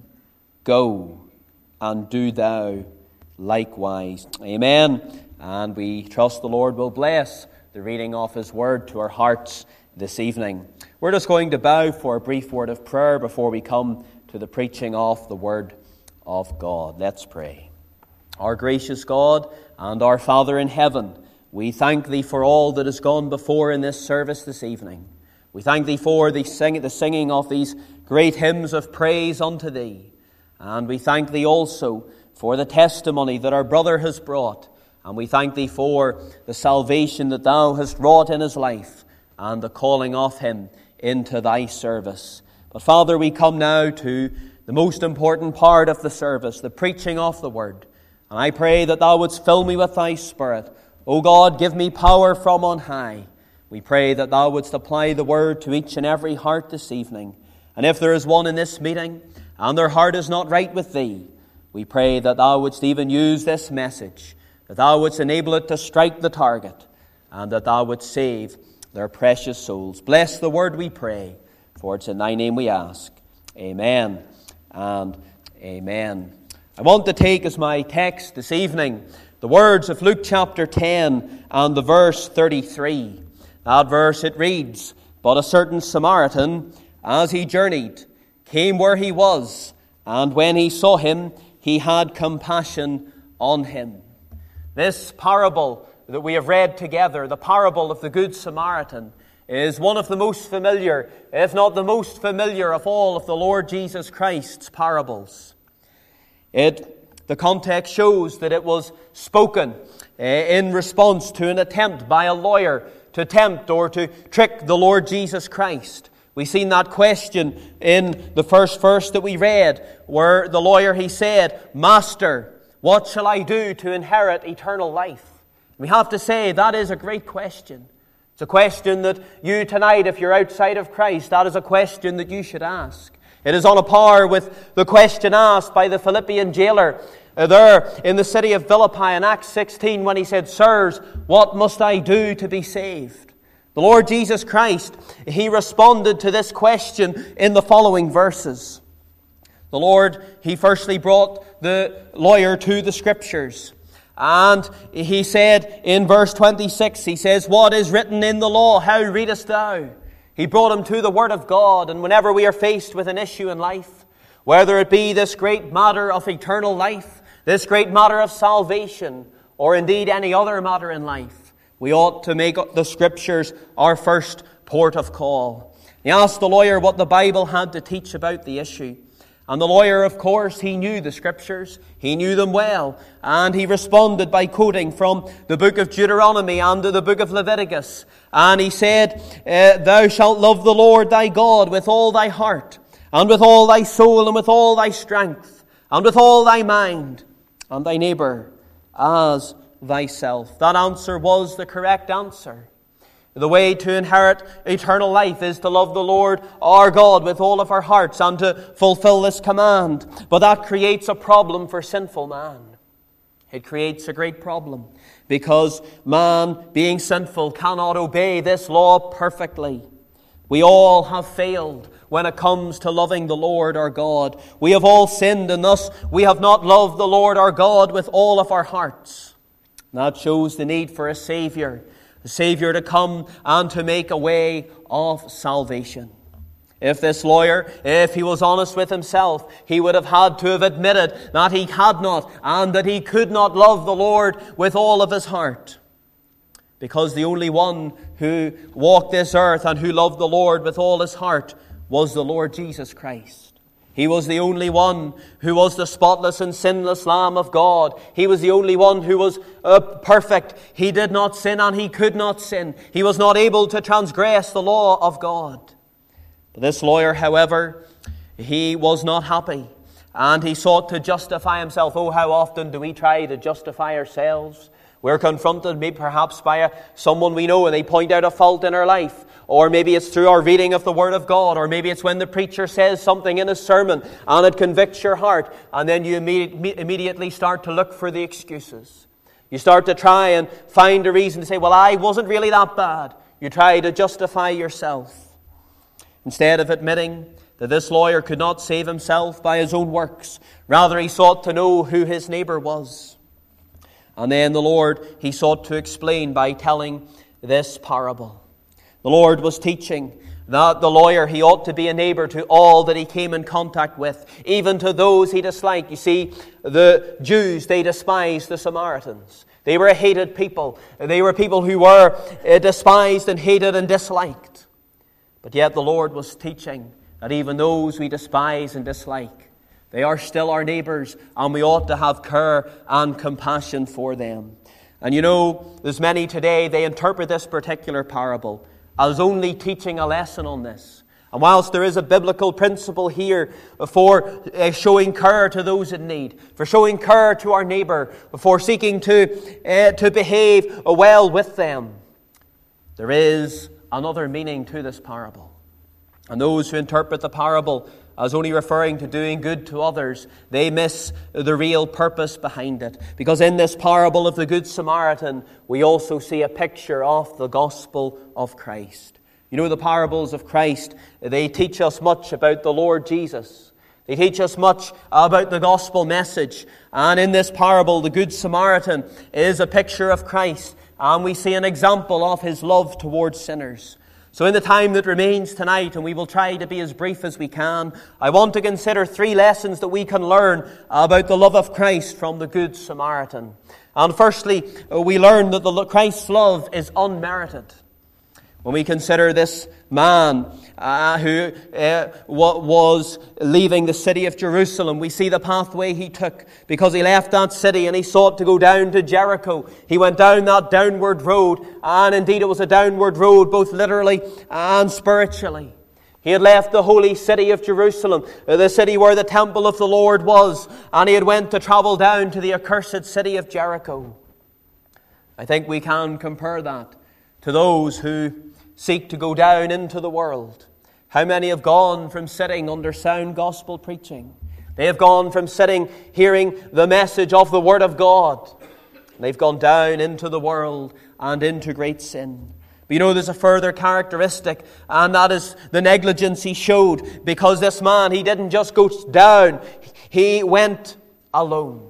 Go, and do thou likewise. Amen. And we trust the Lord will bless the reading of his word to our hearts this evening. We're just going to bow for a brief word of prayer before we come to the preaching of the word of God. Let's pray. Our gracious God and our Father in heaven, we thank Thee for all that has gone before in this service this evening. We thank Thee for the singing of these great hymns of praise unto Thee. And we thank Thee also for the testimony that our brother has brought. And we thank Thee for the salvation that Thou hast wrought in his life and the calling of him into Thy service. But Father, we come now to the most important part of the service, the preaching of the Word. And I pray that Thou wouldst fill me with Thy Spirit. O God, give me power from on high. We pray that Thou wouldst apply the Word to each and every heart this evening. And if there is one in this meeting and their heart is not right with Thee, we pray that Thou wouldst even use this message, that Thou wouldst enable it to strike the target, and that Thou wouldst save their precious souls. Bless the Word, we pray, for it's in Thy name we ask. Amen and amen. I want to take as my text this evening the words of Luke chapter 10 and the verse 33. That verse, it reads, "But a certain Samaritan, as he journeyed, came where he was, and when he saw him, he had compassion on him." This parable that we have read together, the parable of the Good Samaritan, is one of the most familiar, if not the most familiar, of all of the Lord Jesus Christ's parables. The context shows that it was spoken in response to an attempt by a lawyer to tempt or to trick the Lord Jesus Christ. We've seen that question in the first verse that we read, where the lawyer, he said, "Master, what shall I do to inherit eternal life?" We have to say that is a great question. It's a question that you tonight, if you're outside of Christ, that is a question that you should ask. It is on a par with the question asked by the Philippian jailer there in the city of Philippi in Acts 16 when he said, "Sirs, what must I do to be saved?" The Lord Jesus Christ, he responded to this question in the following verses. The Lord, he firstly brought the lawyer to the Scriptures. And he said in verse 26, he says, "What is written in the law? How readest thou?" He brought him to the Word of God. And whenever we are faced with an issue in life, whether it be this great matter of eternal life, this great matter of salvation, or indeed any other matter in life, we ought to make the Scriptures our first port of call. He asked the lawyer what the Bible had to teach about the issue. And the lawyer, of course, he knew the Scriptures. He knew them well. And he responded by quoting from the book of Deuteronomy and the book of Leviticus. And he said, "Thou shalt love the Lord thy God with all thy heart, and with all thy soul, and with all thy strength, and with all thy mind, and thy neighbor as thyself." That answer was the correct answer. The way to inherit eternal life is to love the Lord our God with all of our hearts and to fulfill this command. But that creates a problem for sinful man. It creates a great problem because man, being sinful, cannot obey this law perfectly. We all have failed when it comes to loving the Lord our God. We have all sinned, and thus we have not loved the Lord our God with all of our hearts. And that shows the need for a Savior to come and to make a way of salvation. If this lawyer, if he was honest with himself, he would have had to have admitted that he had not and that he could not love the Lord with all of his heart. Because the only one who walked this earth and who loved the Lord with all his heart was the Lord Jesus Christ. He was the only one who was the spotless and sinless Lamb of God. He was the only one who was perfect. He did not sin and he could not sin. He was not able to transgress the law of God. But this lawyer, however, he was not happy. And he sought to justify himself. Oh, how often do we try to justify ourselves? We're confronted maybe perhaps by someone we know and they point out a fault in our life. Or maybe it's through our reading of the Word of God. Or maybe it's when the preacher says something in a sermon and it convicts your heart. And then you immediately start to look for the excuses. You start to try and find a reason to say, well, I wasn't really that bad. You try to justify yourself. Instead of admitting that this lawyer could not save himself by his own works. Rather, he sought to know who his neighbor was. And then the Lord, he sought to explain by telling this parable. The Lord was teaching That the lawyer, he ought to be a neighbor to all that he came in contact with, even to those he disliked. You see, the Jews, they despised the Samaritans. They were a hated people. They were people who were despised and hated and disliked. But yet the Lord was teaching that even those we despise and dislike, they are still our neighbors, and we ought to have care and compassion for them. And you know, there's many today, they interpret this particular parable as only teaching a lesson on this. And whilst there is a biblical principle here for showing care to those in need, for showing care to our neighbour, for seeking to behave well with them, there is another meaning to this parable. And those who interpret the parable as only referring to doing good to others, they miss the real purpose behind it. Because in this parable of the Good Samaritan, we also see a picture of the gospel of Christ. You know, the parables of Christ, they teach us much about the Lord Jesus. They teach us much about the gospel message. And in this parable, the Good Samaritan is a picture of Christ. And we see an example of his love towards sinners. So in the time that remains tonight, and we will try to be as brief as we can, I want to consider 3 lessons that we can learn about the love of Christ from the Good Samaritan. And firstly, we learn that Christ's love is unmerited. When we consider this man who was leaving the city of Jerusalem, we see the pathway he took, because he left that city and he sought to go down to Jericho. He went down that downward road, and indeed it was a downward road both literally and spiritually. He had left the holy city of Jerusalem, the city where the temple of the Lord was, and he had went to travel down to the accursed city of Jericho. I think we can compare that to those who seek to go down into the world. How many have gone from sitting under sound gospel preaching? They have gone from sitting, hearing the message of the Word of God. They've gone down into the world and into great sin. But you know, there's a further characteristic, and that is the negligence he showed. Because this man, he didn't just go down, he went alone.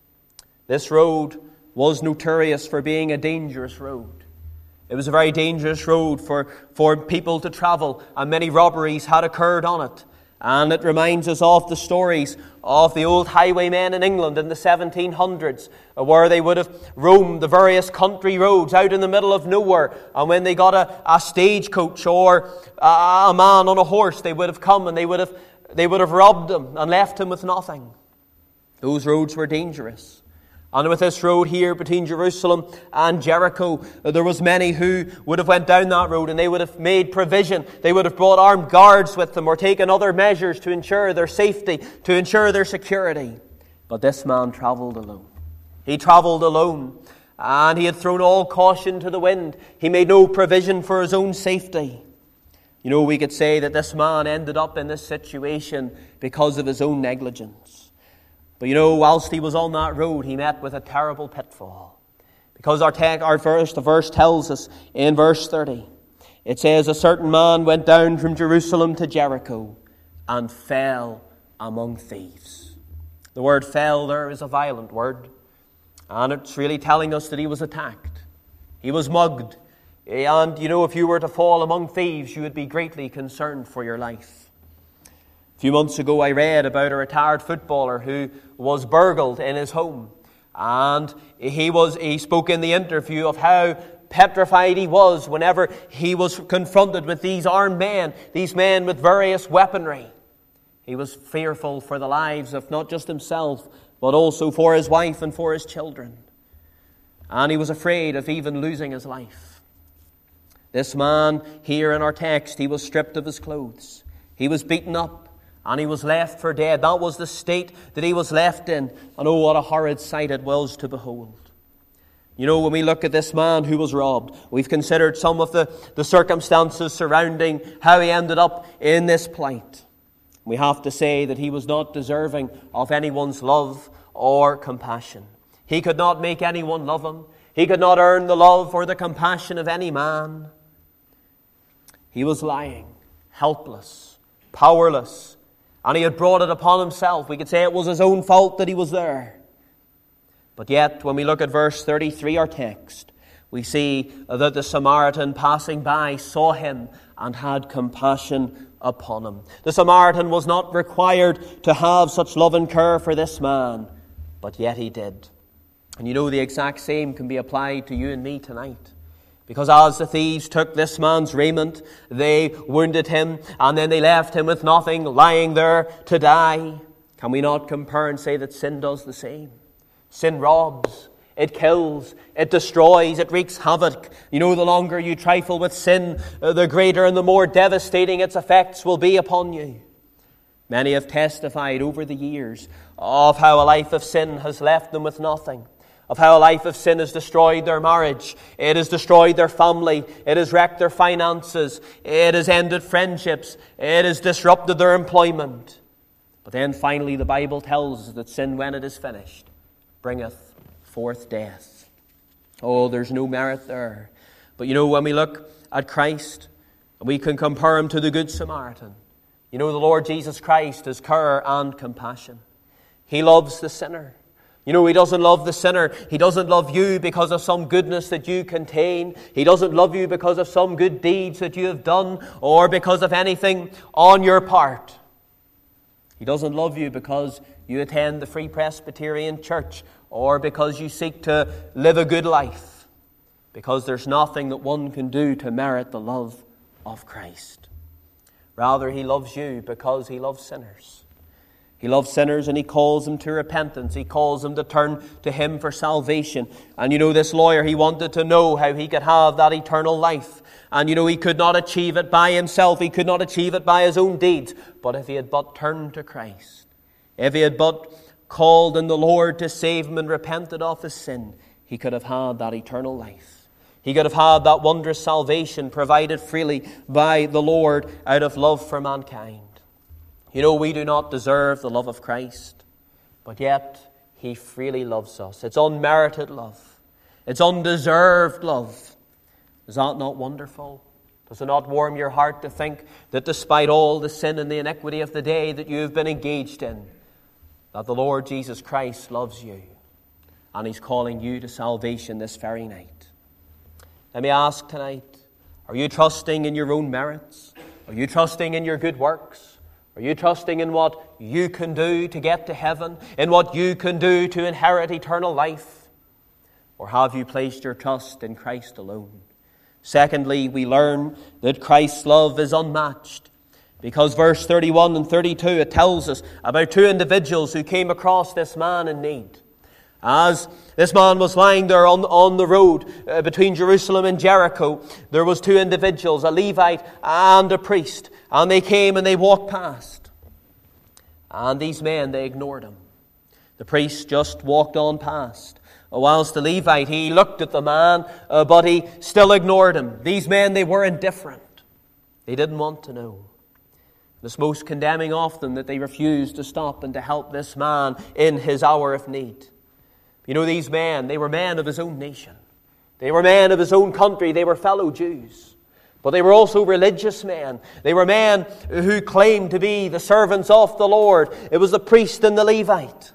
This road was notorious for being a dangerous road. It was a very dangerous road for people to travel, and many robberies had occurred on it. And it reminds us of the stories of the old highwaymen in England in the 1700s, where they would have roamed the various country roads out in the middle of nowhere. And when they got a stagecoach or a man on a horse, they would have come and they would have robbed him and left him with nothing. Those roads were dangerous. And with this road here between Jerusalem and Jericho, there was many who would have went down that road, and they would have made provision. They would have brought armed guards with them or taken other measures to ensure their safety, to ensure their security. But this man travelled alone. He travelled alone, and he had thrown all caution to the wind. He made no provision for his own safety. You know, we could say that this man ended up in this situation because of his own negligence. But you know, whilst he was on that road, he met with a terrible pitfall. Because the verse tells us in verse 30, it says, "A certain man went down from Jerusalem to Jericho and fell among thieves." The word "fell" there is a violent word. And it's really telling us that he was attacked. He was mugged. And you know, if you were to fall among thieves, you would be greatly concerned for your life. A few months ago, I read about a retired footballer who was burgled in his home. And he spoke in the interview of how petrified he was whenever he was confronted with these armed men, these men with various weaponry. He was fearful for the lives of not just himself, but also for his wife and for his children. And he was afraid of even losing his life. This man here in our text, he was stripped of his clothes. He was beaten up. And he was left for dead. That was the state that he was left in. And oh, what a horrid sight it was to behold. You know, when we look at this man who was robbed, we've considered some of the circumstances surrounding how he ended up in this plight. We have to say that he was not deserving of anyone's love or compassion. He could not make anyone love him. He could not earn the love or the compassion of any man. He was lying, helpless, powerless. And he had brought it upon himself. We could say it was his own fault that he was there. But yet, when we look at verse 33, our text, we see that the Samaritan passing by saw him and had compassion upon him. The Samaritan was not required to have such love and care for this man, but yet he did. And you know, the exact same can be applied to you and me tonight. Because as the thieves took this man's raiment, they wounded him, and then they left him with nothing, lying there to die. Can we not compare and say that sin does the same? Sin robs, it kills, it destroys, it wreaks havoc. You know, the longer you trifle with sin, the greater and the more devastating its effects will be upon you. Many have testified over the years of how a life of sin has left them with nothing, of how a life of sin has destroyed their marriage, it has destroyed their family, it has wrecked their finances, it has ended friendships, it has disrupted their employment. But then finally the Bible tells us that sin, when it is finished, bringeth forth death. Oh, there's no merit there. But you know, when we look at Christ, we can compare him to the Good Samaritan. You know, the Lord Jesus Christ has care and compassion. He loves the sinner. You know, he doesn't love the sinner. He doesn't love you because of some goodness that you contain. He doesn't love you because of some good deeds that you have done or because of anything on your part. He doesn't love you because you attend the Free Presbyterian Church or because you seek to live a good life. Because there's nothing that one can do to merit the love of Christ. Rather, he loves you because he loves sinners. He loves sinners and he calls them to repentance. He calls them to turn to him for salvation. And you know, this lawyer, he wanted to know how he could have that eternal life. And you know, he could not achieve it by himself. He could not achieve it by his own deeds. But if he had but turned to Christ, if he had but called on the Lord to save him and repented of his sin, he could have had that eternal life. He could have had that wondrous salvation provided freely by the Lord out of love for mankind. You know, we do not deserve the love of Christ, but yet he freely loves us. It's unmerited love. It's undeserved love. Is that not wonderful? Does it not warm your heart to think that despite all the sin and the iniquity of the day that you have been engaged in, that the Lord Jesus Christ loves you and he's calling you to salvation this very night? Let me ask tonight, are you trusting in your own merits? Are you trusting in your good works? Are you trusting in what you can do to get to heaven? In what you can do to inherit eternal life? Or have you placed your trust in Christ alone? Secondly, we learn that Christ's love is unmatched. Because verse 31 and 32, it tells us about two individuals who came across this man in need. As this man was lying there on the road between Jerusalem and Jericho, there was two individuals, a Levite and a priest. And they came and they walked past. And these men, they ignored him. The priest just walked on past. Whilst the Levite, he looked at the man, but he still ignored him. These men, they were indifferent. They didn't want to know. It's most condemning of them that they refused to stop and to help this man in his hour of need. You know, these men, they were men of his own nation. They were men of his own country. They were fellow Jews. But they were also religious men. They were men who claimed to be the servants of the Lord. It was the priest and the Levite.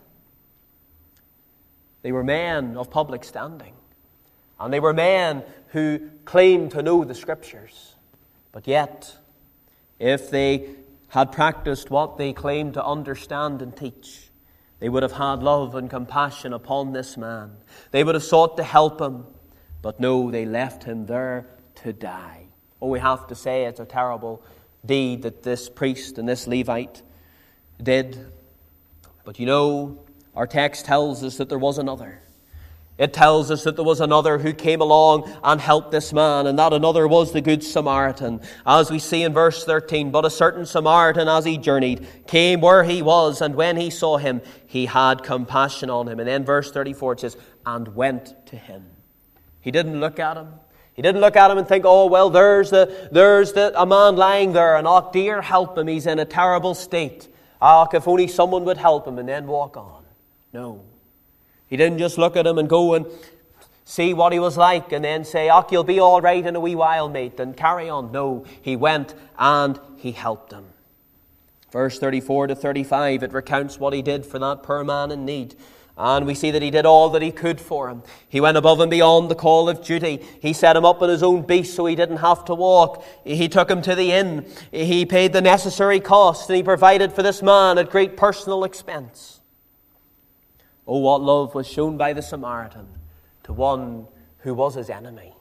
They were men of public standing. And they were men who claimed to know the Scriptures. But yet, if they had practiced what they claimed to understand and teach, they would have had love and compassion upon this man. They would have sought to help him. But no, they left him there to die. Oh, we have to say it's a terrible deed that this priest and this Levite did. But you know, our text tells us that there was another. It tells us that there was another who came along and helped this man, and that another was the Good Samaritan. As we see in verse 13, but a certain Samaritan, as he journeyed, came where he was, and when he saw him, he had compassion on him. And then verse 34, it says, and went to him. He didn't look at him. He didn't look at him and think, oh, well, there's a man lying there, and oh, dear, help him. He's in a terrible state. Ah, if only someone would help him, and then walk on. No. He didn't just look at him and go and see what he was like and then say, oh, you'll be all right in a wee while, mate, and carry on. No, he went and he helped him. Verse 34 to 35, it recounts what he did for that poor man in need. And we see that he did all that he could for him. He went above and beyond the call of duty. He set him up on his own beast so he didn't have to walk. He took him to the inn. He paid the necessary cost, and he provided for this man at great personal expense. Oh, what love was shown by the Samaritan to one who was his enemy.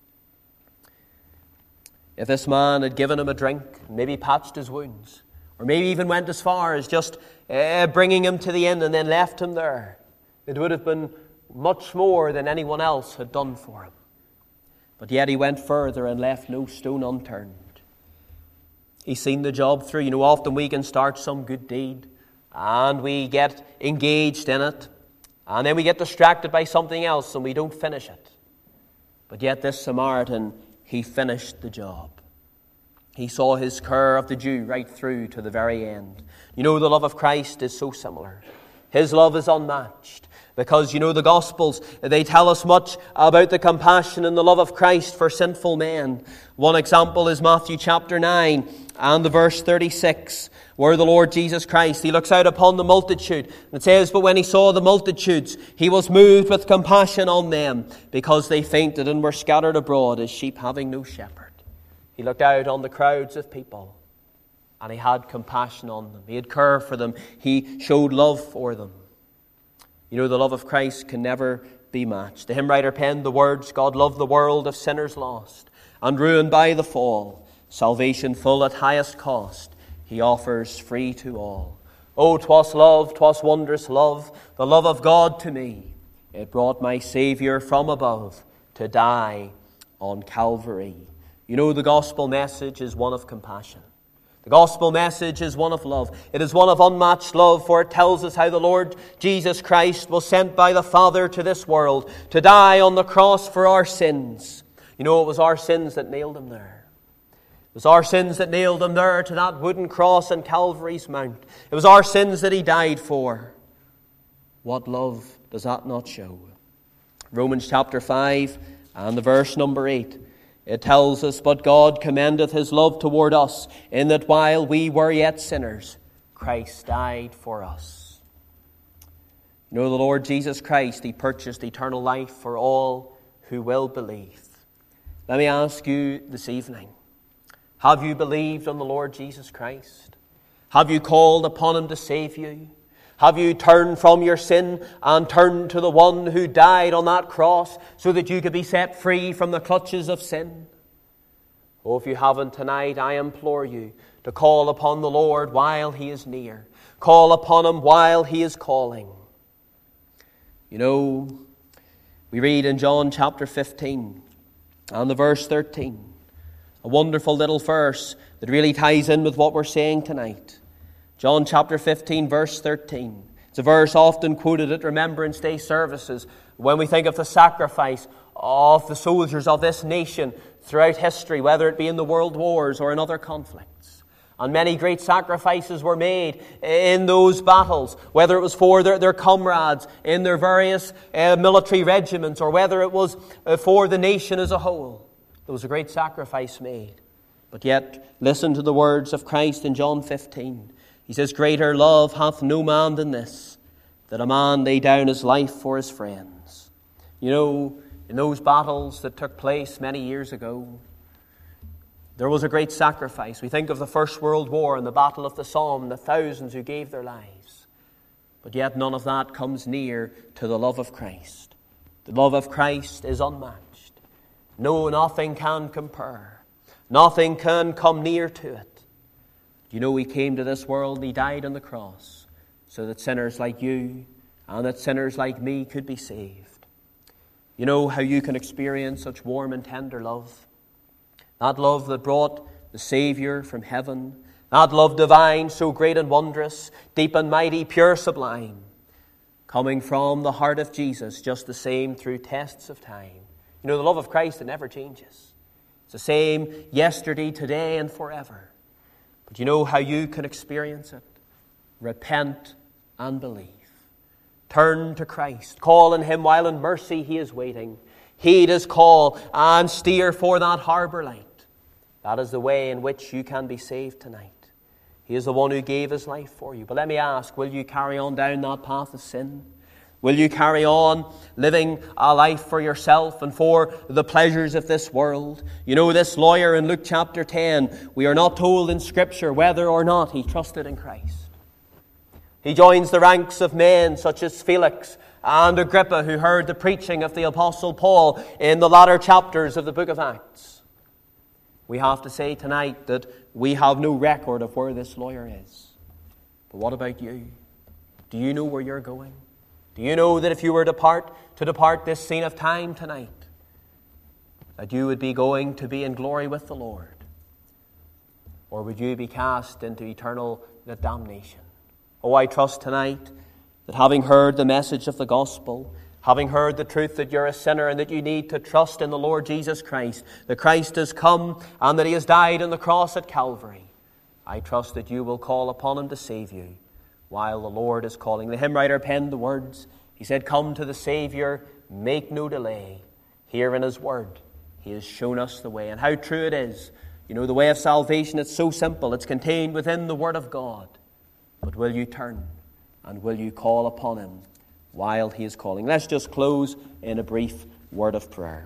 If this man had given him a drink, maybe patched his wounds, or maybe even went as far as just bringing him to the inn and then left him there, it would have been much more than anyone else had done for him. But yet he went further and left no stone unturned. He's seen the job through. Often we can start some good deed and we get engaged in it, and then we get distracted by something else and we don't finish it. But yet this Samaritan, he finished the job. He saw his care of the Jew right through to the very end. The love of Christ is so similar. His love is unmatched. Because, the Gospels, they tell us much about the compassion and the love of Christ for sinful men. One example is Matthew chapter 9 and the verse 36, where the Lord Jesus Christ, he looks out upon the multitude. It says, "But when he saw the multitudes, he was moved with compassion on them, because they fainted and were scattered abroad as sheep having no shepherd." He looked out on the crowds of people, and he had compassion on them. He had care for them. He showed love for them. The love of Christ can never be matched. The hymn writer penned the words, "God loved the world of sinners lost, and ruined by the fall. Salvation full at highest cost, he offers free to all. Oh, 'twas love, 'twas wondrous love, the love of God to me. It brought my Saviour from above to die on Calvary." The gospel message is one of compassion. The gospel message is one of love. It is one of unmatched love, for it tells us how the Lord Jesus Christ was sent by the Father to this world to die on the cross for our sins. It was our sins that nailed him there. It was our sins that nailed him there to that wooden cross on Calvary's Mount. It was our sins that he died for. What love does that not show? Romans chapter 5 and the verse number 8. It tells us, "But God commendeth his love toward us, in that while we were yet sinners, Christ died for us." The Lord Jesus Christ, he purchased eternal life for all who will believe. Let me ask you this evening, have you believed on the Lord Jesus Christ? Have you called upon him to save you? Have you turned from your sin and turned to the one who died on that cross so that you could be set free from the clutches of sin? Oh, if you haven't tonight, I implore you to call upon the Lord while he is near. Call upon him while he is calling. We read in John chapter 15 and the verse 13, a wonderful little verse that really ties in with what we're saying tonight. John chapter 15, verse 13. It's a verse often quoted at Remembrance Day services when we think of the sacrifice of the soldiers of this nation throughout history, whether it be in the world wars or in other conflicts. And many great sacrifices were made in those battles, whether it was for their comrades in their various military regiments, or whether it was for the nation as a whole. There was a great sacrifice made. But yet, listen to the words of Christ in John 15. He says, "Greater love hath no man than this, that a man lay down his life for his friends." In those battles that took place many years ago, there was a great sacrifice. We think of the First World War and the Battle of the Somme, the thousands who gave their lives. But yet none of that comes near to the love of Christ. The love of Christ is unmatched. No, nothing can compare. Nothing can come near to it. He came to this world and he died on the cross so that sinners like you and that sinners like me could be saved. You know how you can experience such warm and tender love? That love that brought the Savior from heaven. That love divine, so great and wondrous, deep and mighty, pure, sublime. Coming from the heart of Jesus, just the same through tests of time. The love of Christ, it never changes. It's the same yesterday, today, and forever. But you know how you can experience it? Repent and believe. Turn to Christ. Call on him while in mercy he is waiting. Heed his call and steer for that harbour light. That is the way in which you can be saved tonight. He is the one who gave his life for you. But let me ask, will you carry on down that path of sin? Will you carry on living a life for yourself and for the pleasures of this world? You know, this lawyer in Luke chapter 10, we are not told in Scripture whether or not he trusted in Christ. He joins the ranks of men such as Felix and Agrippa, who heard the preaching of the Apostle Paul in the latter chapters of the book of Acts. We have to say tonight that we have no record of where this lawyer is. But what about you? Do you know where you're going? Do you know that if you were to depart this scene of time tonight, that you would be going to be in glory with the Lord? Or would you be cast into eternal damnation? Oh, I trust tonight that having heard the message of the gospel, having heard the truth that you're a sinner and that you need to trust in the Lord Jesus Christ, that Christ has come and that he has died on the cross at Calvary, I trust that you will call upon him to save you while the Lord is calling. The hymn writer penned the words. He said, "Come to the Savior, make no delay. Here in his word, he has shown us the way." And how true it is. You know, the way of salvation, it's so simple. It's contained within the word of God. But will you turn and will you call upon him while he is calling? Let's just close in a brief word of prayer.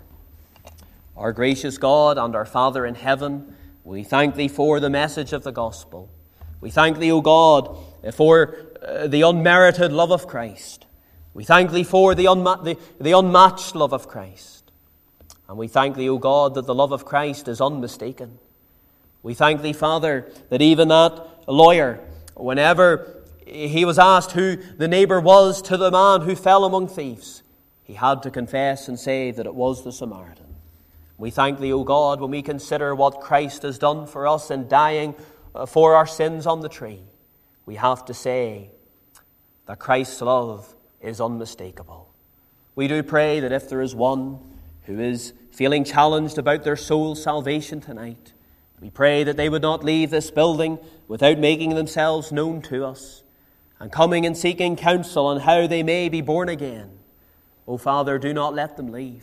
Our gracious God and our Father in heaven, we thank thee for the message of the gospel. We thank thee, O God, for the unmerited love of Christ. We thank thee for the unmatched love of Christ. And we thank thee, O God, that the love of Christ is unmistaken. We thank thee, Father, that even that lawyer, whenever he was asked who the neighbor was to the man who fell among thieves, he had to confess and say that it was the Samaritan. We thank thee, O God, when we consider what Christ has done for us in dying for our sins on the tree. We have to say that Christ's love is unmistakable. We do pray that if there is one who is feeling challenged about their soul's salvation tonight, we pray that they would not leave this building without making themselves known to us and coming and seeking counsel on how they may be born again. Oh, Father, do not let them leave.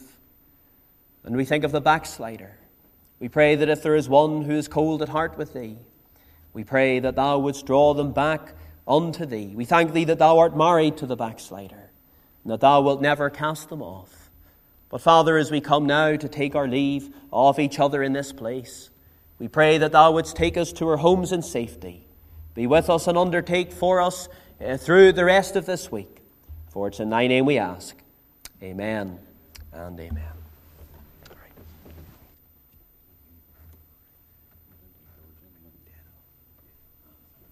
And we think of the backslider. We pray that if there is one who is cold at heart with thee, we pray that thou wouldst draw them back unto thee. We thank thee that thou art married to the backslider and that thou wilt never cast them off. But Father, as we come now to take our leave of each other in this place, we pray that thou wouldst take us to our homes in safety. Be with us and undertake for us through the rest of this week. For it's in thy name we ask. Amen and amen.